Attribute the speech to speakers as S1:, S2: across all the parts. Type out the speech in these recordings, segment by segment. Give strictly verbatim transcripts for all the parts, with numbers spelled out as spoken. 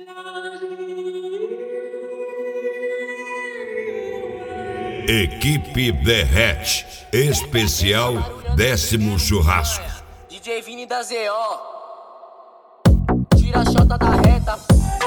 S1: Equipe Derrete, especial décimo churrasco.
S2: D J Vini da Z O, tira a chota da reta.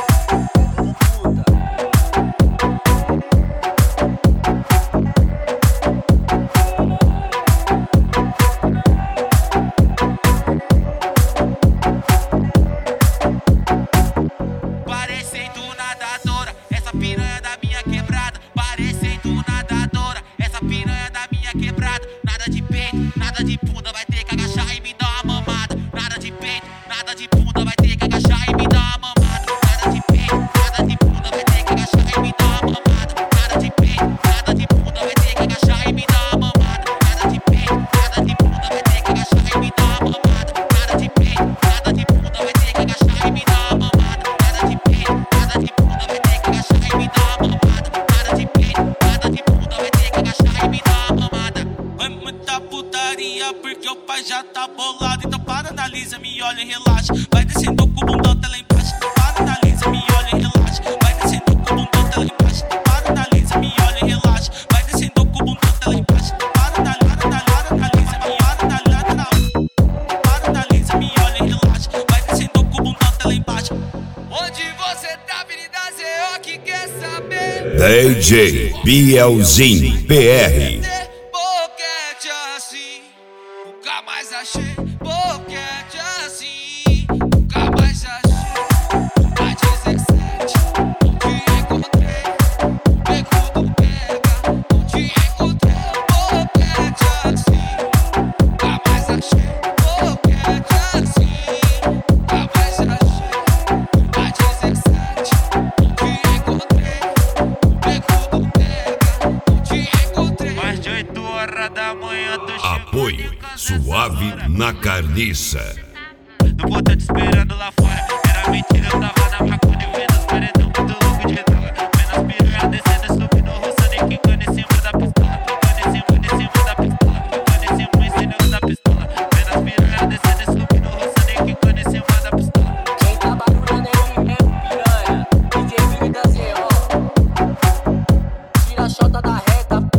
S3: Parecendo nadadora, essa piranha da minha quebrada. Parecendo nadadora, essa piranha da minha quebrada. Nada de peito, nada de bunda, vai ter que agachar e me dar uma mamada. Nada de peito, nada de bunda, vai ter que agachar e me dar uma mamada. Nada de peito, nada de bunda, vai ter que agachar e me dar uma mamada. Nada de peito, nada de bunda, vai ter que agachar e me dar uma mamada. Nada de peito, nada de bunda, vai ter que agachar e me dar uma mamada. Nada de peito, nada de bunda, vai ter que agachar e me dar uma mamada. Nada de peito, nada de bunda, vai ter que agachar e me dar uma mamada. Nada de peito, nada de bunda, vai ter que agachar e me dar uma mamada. Vai muita putaria porque o pai já tá bolado. Então para, analisa, me olha e relaxa. Vai descendo com o bundão até lá embaixo. Para, analisa, me olha e relaxa. Vai descendo com o bundão até lá embaixo. Para, analisa, me olha e relaxa. Vai descendo com o bundão até lá embaixo. Para, analisa, analisa, me olha, analisa. Para, analisa, me olha e relaxa. Vai descendo com o bundão até lá embaixo. Onde você tá, Avenida Z O, que quer saber?
S1: D J Bielzinho P R.
S3: Boquete assim, nunca mais achei. Boquete assim, nunca mais achei. A dezessete, não te encontrei. Becudo pega, não te encontrei. Boquete assim, nunca mais achei. Boquete assim, nunca mais achei. A dezessete, não te encontrei. Becudo pega, não te encontrei. Mais de oito horas da manhã tô chegando.
S1: Apoio Suave na Carniça.
S3: Não vou tá te esperando lá fora. Era mentira, eu tava na maconha vendo os paredão muito louco de droga. Vendo as piranhas descendo, subindo, roçando e quicando em cima da pistola. Quicando em cima, em cima da pistola. Quicando em cima, em cima da pistola. Vendo as piranhas descendo, subindo, roçando e quicando em cima da pistola.
S2: Quem tá barulhando é ele mesmo, piranha. D J Vini da Z O, tira a chota da reta.